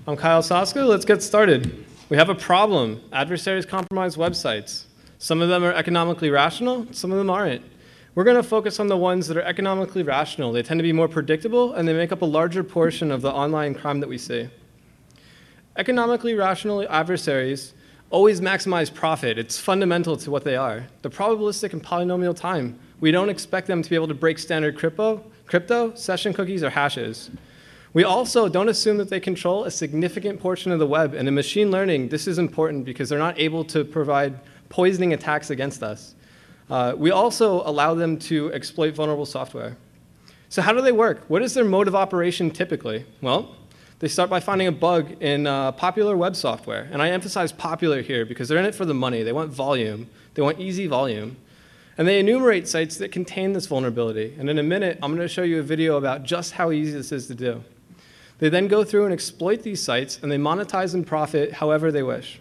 I'm Kyle Soska. Let's get started. We have a problem. Adversaries compromise websites. Some of them are economically rational, some of them aren't. We're going to focus on the ones that are economically rational. They tend to be more predictable, and they make up a larger portion of the online crime that we see. Economically rational adversaries always maximize profit. It's fundamental to what they are. The probabilistic and polynomial time. We don't expect them to be able to break standard crypto, session cookies, or hashes. We also don't assume that they control a significant portion of the web. And in machine learning, this is important because they're not able to provide poisoning attacks against us. We also allow them to exploit vulnerable software. So how do they work? What is their mode of operation typically? Well, they start by finding a bug in popular web software. And I emphasize popular here because they're in it for the money. They want volume. They want easy volume. And they enumerate sites that contain this vulnerability. And in a minute, I'm going to show you a video about just how easy this is to do. They then go through and exploit these sites, and they monetize and profit however they wish.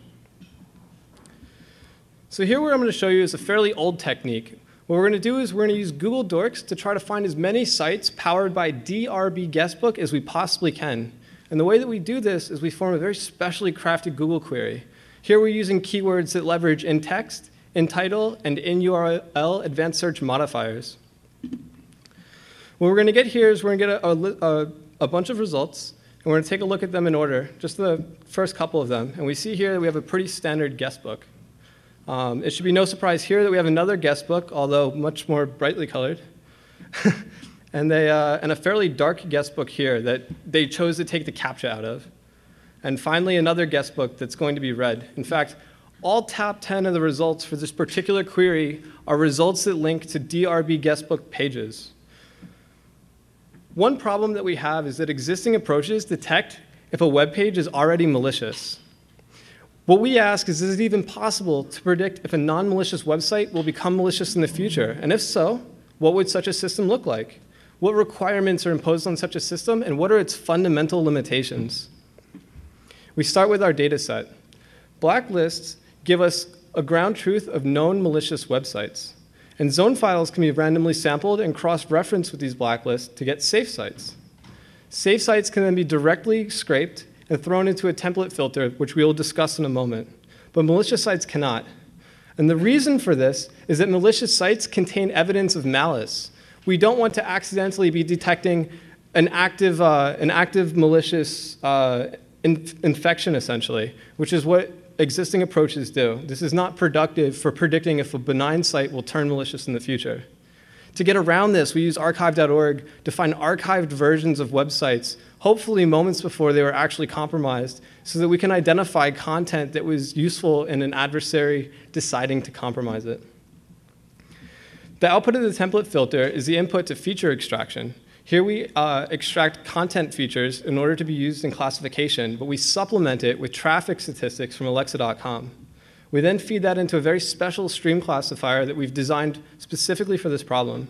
So here what I'm going to show you is a fairly old technique. What we're going to do is we're going to use Google Dorks to try to find as many sites powered by DRB Guestbook as we possibly can. And the way that we do this is we form a very specially crafted Google query. Here we're using keywords that leverage in text, in title, and in URL advanced search modifiers. What we're going to get here is we're going to get a bunch of results, and we're going to take a look at them in order, just the first couple of them. And we see here that we have a pretty standard guestbook. It should be no surprise here that we have another guestbook, although much more brightly colored, and a fairly dark guestbook here that they chose to take the CAPTCHA out of. And finally, another guestbook that's going to be red. In fact, all top 10 of the results for this particular query are results that link to DRB guestbook pages. One problem that we have is that existing approaches detect if a web page is already malicious. What we ask is it even possible to predict if a non-malicious website will become malicious in the future? And if so, what would such a system look like? What requirements are imposed on such a system, and what are its fundamental limitations? We start with our data set. Blacklists give us a ground truth of known malicious websites. And zone files can be randomly sampled and cross-referenced with these blacklists to get safe sites. Safe sites can then be directly scraped and thrown into a template filter, which we will discuss in a moment. But malicious sites cannot. And the reason for this is that malicious sites contain evidence of malice. We don't want to accidentally be detecting an active malicious infection, essentially, which is what existing approaches do. This is not productive for predicting if a benign site will turn malicious in the future. To get around this, we use archive.org to find archived versions of websites, hopefully moments before they were actually compromised, so that we can identify content that was useful in an adversary deciding to compromise it. The output of the template filter is the input to feature extraction. Here we extract content features in order to be used in classification, but we supplement it with traffic statistics from Alexa.com. We then feed that into a very special stream classifier that we've designed specifically for this problem.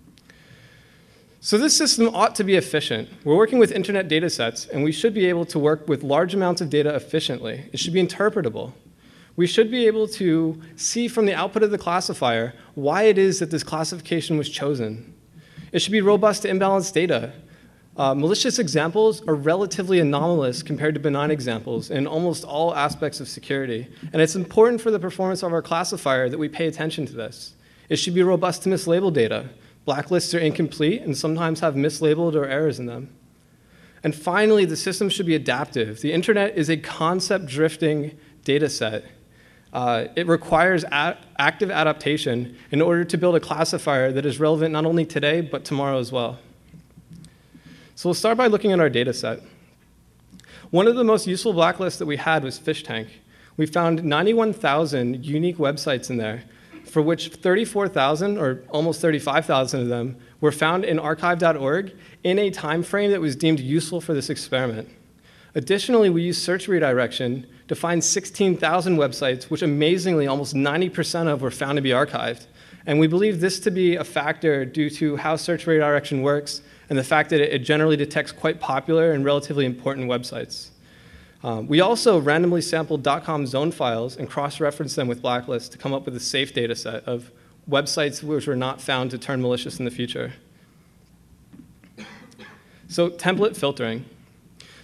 So this system ought to be efficient. We're working with internet data sets, and we should be able to work with large amounts of data efficiently. It should be interpretable. We should be able to see from the output of the classifier why it is that this classification was chosen. It should be robust to imbalanced data. Malicious examples are relatively anomalous compared to benign examples in almost all aspects of security. And it's important for the performance of our classifier that we pay attention to this. It should be robust to mislabeled data. Blacklists are incomplete and sometimes have mislabeled or errors in them. And finally, the system should be adaptive. The internet is a concept-drifting data set. It requires active adaptation in order to build a classifier that is relevant not only today, but tomorrow as well. So we'll start by looking at our data set. One of the most useful blacklists that we had was FishTank. We found 91,000 unique websites in there, for which 34,000, or almost 35,000 of them, were found in archive.org in a time frame that was deemed useful for this experiment. Additionally, we used search redirection to find 16,000 websites, which amazingly almost 90% of were found to be archived. And we believe this to be a factor due to how search redirection works and the fact that it generally detects quite popular and relatively important websites. We also randomly sampled .com zone files and cross-referenced them with blacklists to come up with a safe data set of websites which were not found to turn malicious in the future. So template filtering.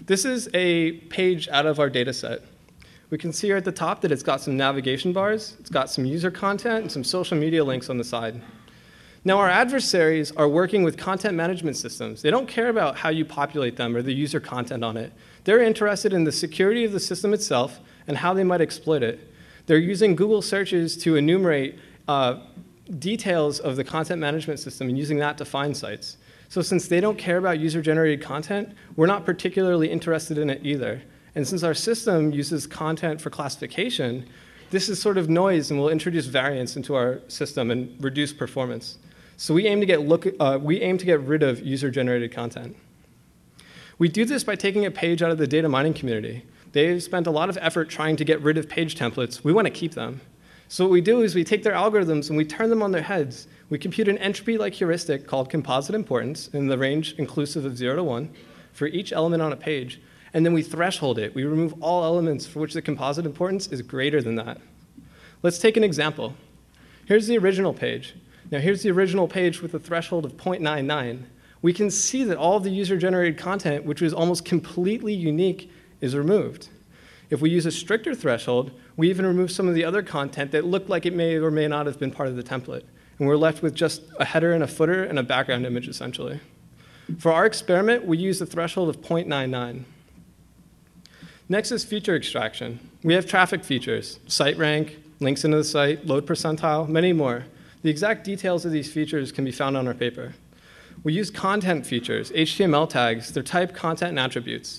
This is a page out of our data set. We can see here at the top that it's got some navigation bars, it's got some user content, and some social media links on the side. Now, our adversaries are working with content management systems. They don't care about how you populate them or the user content on it. They're interested in the security of the system itself and how they might exploit it. They're using Google searches to enumerate details of the content management system and using that to find sites. So since they don't care about user-generated content, we're not particularly interested in it either. And since our system uses content for classification, this is sort of noise and will introduce variance into our system and reduce performance. So we aim to get rid of user-generated content. We do this by taking a page out of the data mining community. They've spent a lot of effort trying to get rid of page templates. We want to keep them. So what we do is we take their algorithms and we turn them on their heads. We compute an entropy-like heuristic called composite importance in the range inclusive of 0 to 1 for each element on a page. And then we threshold it. We remove all elements for which the composite importance is greater than that. Let's take an example. Here's the original page. Now here's the original page with a threshold of 0.99. We can see that all of the user-generated content, which was almost completely unique, is removed. If we use a stricter threshold, we even remove some of the other content that looked like it may or may not have been part of the template. And we're left with just a header and a footer and a background image, essentially. For our experiment, we use a threshold of 0.99. Next is feature extraction. We have traffic features, site rank, links into the site, load percentile, many more. The exact details of these features can be found on our paper. We use content features, HTML tags, their type, content, and attributes.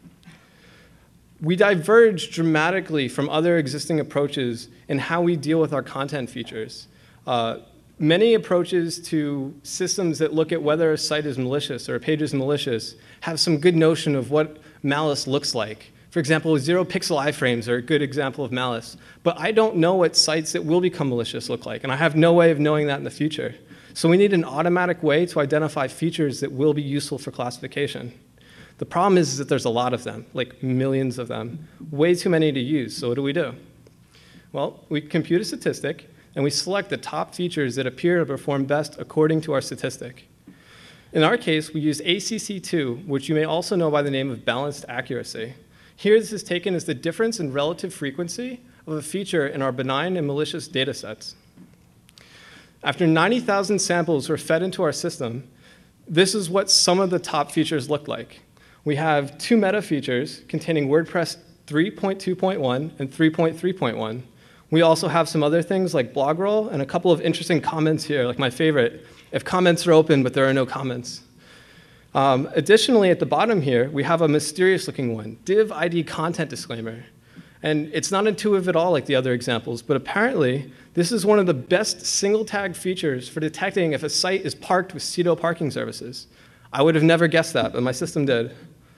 We diverge dramatically from other existing approaches in how we deal with our content features. Many approaches to systems that look at whether a site is malicious or a page is malicious have some good notion of what malice looks like. For example, 0-pixel iframes are a good example of malice. But I don't know what sites that will become malicious look like, and I have no way of knowing that in the future. So we need an automatic way to identify features that will be useful for classification. The problem is that there's a lot of them, like millions of them, way too many to use. So what do? Well, we compute a statistic, and we select the top features that appear to perform best according to our statistic. In our case, we use ACC2, which you may also know by the name of balanced accuracy. Here, this is taken as the difference in relative frequency of a feature in our benign and malicious data sets. After 90,000 samples were fed into our system, this is what some of the top features look like. We have 2 meta features containing WordPress 3.2.1 and 3.3.1. We also have some other things like blog roll and a couple of interesting comments here, like my favorite, if comments are open but there are no comments. Additionally, at the bottom here, we have a mysterious-looking one, div ID content disclaimer. And it's not intuitive at all like the other examples, but apparently, this is one of the best single-tag features for detecting if a site is parked with Cedo parking services. I would have never guessed that, but my system did.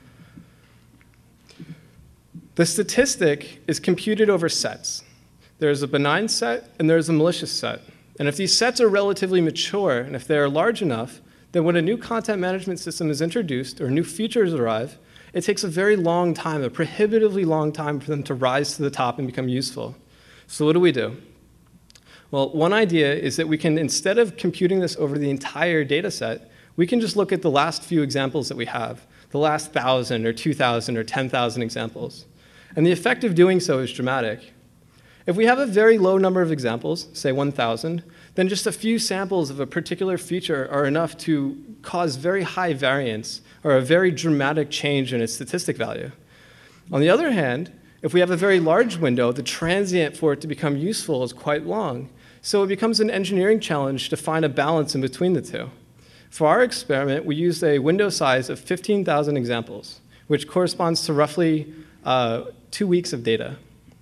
The statistic is computed over sets. There's a benign set, and there's a malicious set. And if these sets are relatively mature, and if they are large enough, then when a new content management system is introduced or new features arrive, it takes a very long time, a prohibitively long time for them to rise to the top and become useful. So what do? Well, one idea is that we can, instead of computing this over the entire data set, we can just look at the last few examples that we have, the last 1,000 or 2,000 or 10,000 examples. And the effect of doing so is dramatic. If we have a very low number of examples, say 1,000, then just a few samples of a particular feature are enough to cause very high variance or a very dramatic change in its statistic value. On the other hand, if we have a very large window, the transient for it to become useful is quite long. So it becomes an engineering challenge to find a balance in between the two. For our experiment, we used a window size of 15,000 examples, which corresponds to roughly 2 weeks of data.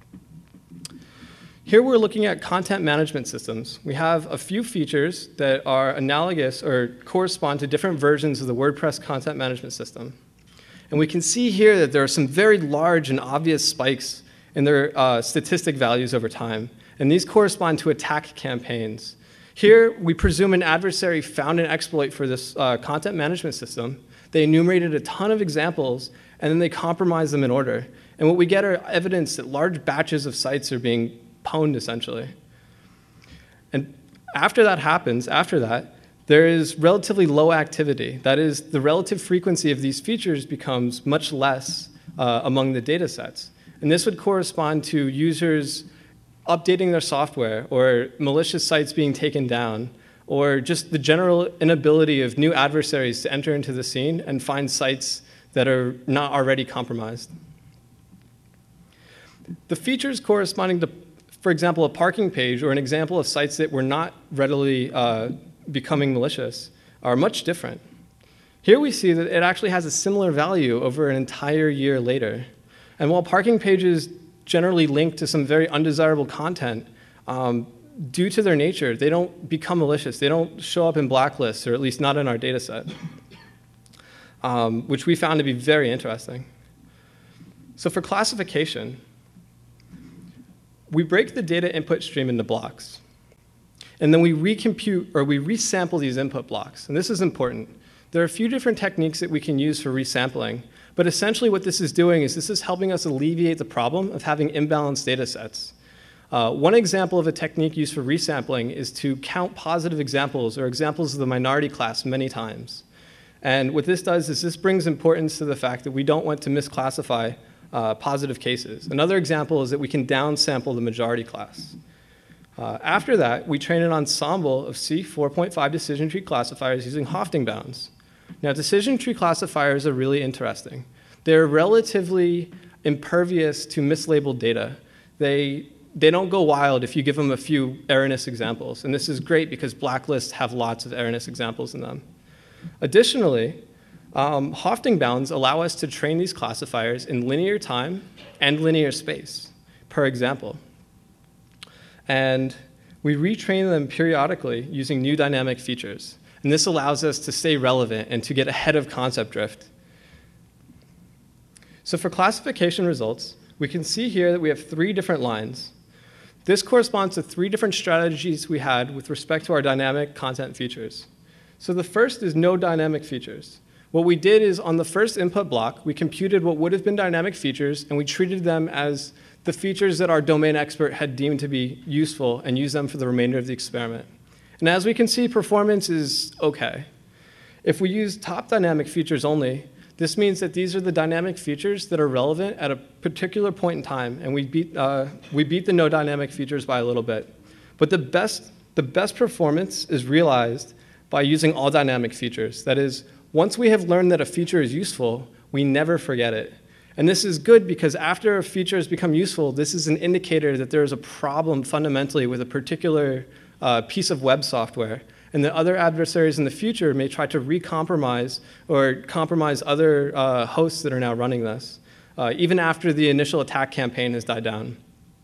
Here we're looking at content management systems. We have a few features that are analogous or correspond to different versions of the WordPress content management system. And we can see here that there are some very large and obvious spikes in their statistic values over time. And these correspond to attack campaigns. Here, we presume an adversary found an exploit for this content management system. They enumerated a ton of examples, and then they compromised them in order. And what we get are evidence that large batches of sites are being pwned, essentially. And after that happens, there is relatively low activity. That is, the relative frequency of these features becomes much less among the data sets. And this would correspond to users updating their software, or malicious sites being taken down, or just the general inability of new adversaries to enter into the scene and find sites that are not already compromised. The features corresponding to, for example, a parking page or an example of sites that were not readily becoming malicious are much different. Here we see that it actually has a similar value over an entire year later. And while parking pages generally link to some very undesirable content, due to their nature, they don't become malicious. They don't show up in blacklists, or at least not in our data set, which we found to be very interesting. So for classification, we break the data input stream into blocks. And then we recompute, or we resample these input blocks. And this is important. There are a few different techniques that we can use for resampling. But essentially what this is doing is this is helping us alleviate the problem of having imbalanced data sets. One example of a technique used for resampling is to count positive examples, or examples of the minority class, many times. And what this does is this brings importance to the fact that we don't want to misclassify positive cases. Another example is that we can downsample the majority class. After that, we train an ensemble of C4.5 decision tree classifiers using Hofting bounds. Now, decision tree classifiers are really interesting. They're relatively impervious to mislabeled data. They don't go wild if you give them a few erroneous examples. And this is great because blacklists have lots of erroneous examples in them. Additionally, Hofting bounds allow us to train these classifiers in linear time and linear space per example. And we retrain them periodically using new dynamic features. And this allows us to stay relevant and to get ahead of concept drift. So for classification results, we can see here that we have 3 different lines. This corresponds to 3 different strategies we had with respect to our dynamic content features. So the first is no dynamic features. What we did is on the first input block, we computed what would have been dynamic features, and we treated them as the features that our domain expert had deemed to be useful and used them for the remainder of the experiment. And as we can see, performance is okay. If we use top dynamic features only, this means that these are the dynamic features that are relevant at a particular point in time, and we beat the no dynamic features by a little bit. But the best performance is realized by using all dynamic features. That is, once we have learned that a feature is useful, we never forget it. And this is good because after a feature has become useful, this is an indicator that there is a problem fundamentally with a particular piece of web software, and that other adversaries in the future may try to recompromise or compromise other hosts that are now running this, even after the initial attack campaign has died down.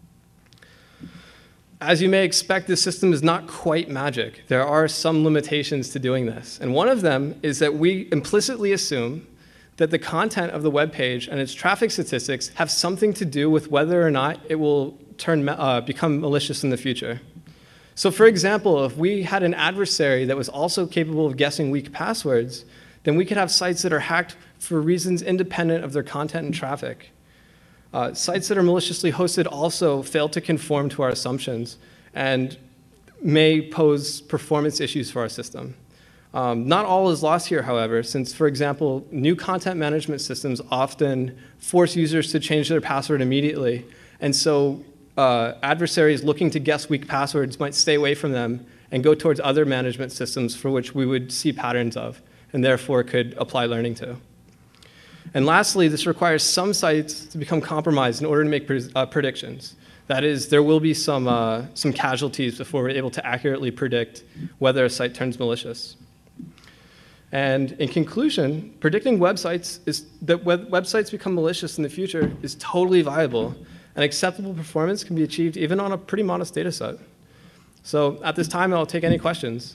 As you may expect, this system is not quite magic. There are some limitations to doing this. And one of them is that we implicitly assume that the content of the web page and its traffic statistics have something to do with whether or not it will become malicious in the future. So for example, if we had an adversary that was also capable of guessing weak passwords, then we could have sites that are hacked for reasons independent of their content and traffic. Sites that are maliciously hosted also fail to conform to our assumptions and may pose performance issues for our system. Not all is lost here, however, since, for example, new content management systems often force users to change their password immediately. And so adversaries looking to guess weak passwords might stay away from them and go towards other management systems for which we would see patterns of, and therefore could apply learning to. And lastly, this requires some sites to become compromised in order to make predictions. That is, there will be some casualties before we're able to accurately predict whether a site turns malicious. And in conclusion, predicting websites websites become malicious in the future is totally viable, and acceptable performance can be achieved even on a pretty modest data set. So at this time, I'll take any questions.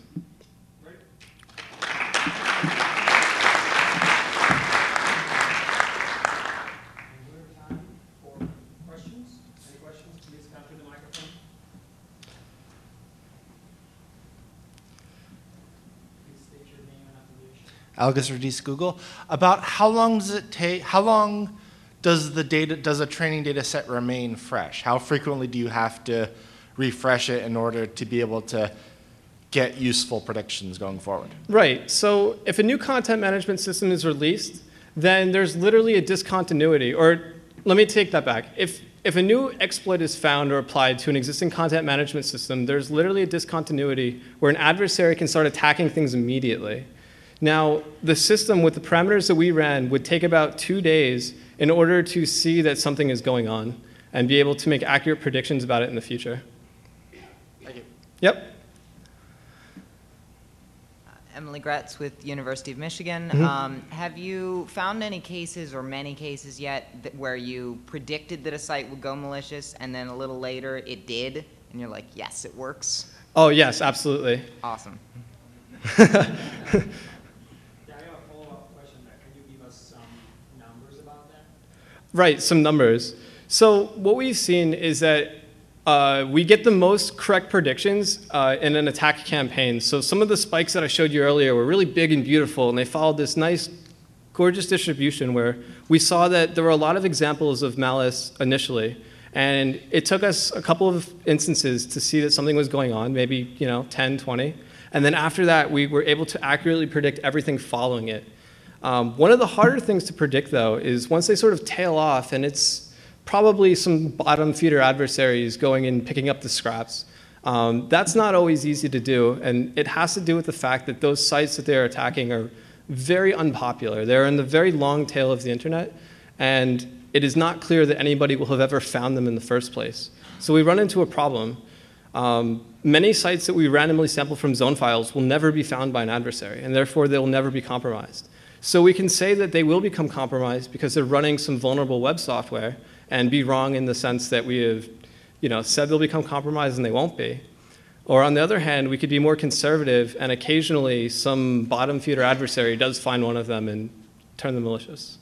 Algus Radice, Google. About how long does it take? How long does a training data set remain fresh? How frequently do you have to refresh it in order to be able to get useful predictions going forward. Right. So if a new content management system is released, then there's literally a discontinuity. Or let me take that back. If a new exploit is found or applied to an existing content management system, there's literally a discontinuity where an adversary can start attacking things immediately. Now, the system with the parameters that we ran would take about 2 days in order to see that something is going on and be able to make accurate predictions about it in the future. Thank you. Yep. Emily Gretz with University of Michigan. Have you found any cases or many cases yet where you predicted that a site would go malicious and then a little later it did and you're like, yes, it works? Oh, yes, absolutely. Awesome. Yeah, I have a follow-up question. Can you give us some numbers about that? Right, some numbers. So what we've seen is that we get the most correct predictions in an attack campaign. So some of the spikes that I showed you earlier were really big and beautiful, and they followed this nice, gorgeous distribution where we saw that there were a lot of examples of malice initially. And it took us a couple of instances to see that something was going on, maybe 10, 20. And then after that, we were able to accurately predict everything following it. One of the harder things to predict, though, is once they sort of tail off, and it's probably some bottom feeder adversaries going and picking up the scraps. That's not always easy to do, and it has to do with the fact that those sites that they're attacking are very unpopular. They're in the very long tail of the internet, and it is not clear that anybody will have ever found them in the first place. So we run into a problem. Many sites that we randomly sample from zone files will never be found by an adversary, and therefore they will never be compromised. So we can say that they will become compromised because they're running some vulnerable web software, and be wrong in the sense that we have said they'll become compromised and they won't be. Or on the other hand, we could be more conservative, and occasionally some bottom feeder adversary does find one of them and turn them malicious.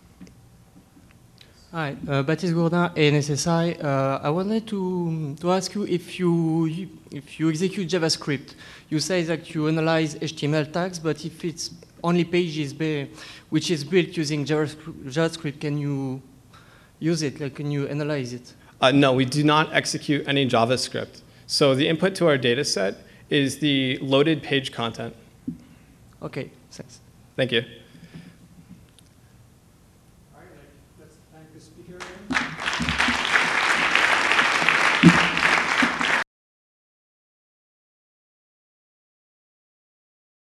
Hi, Baptiste Gourdin, ANSSI. I wanted to ask you if you execute JavaScript, you say that you analyze HTML tags, but if it's only pages which is built using JavaScript, can you use it? Like, can you analyze it? No, we do not execute any JavaScript. So the input to our data set is the loaded page content. Okay, thanks. Thank you. All right, let's thank the speaker again.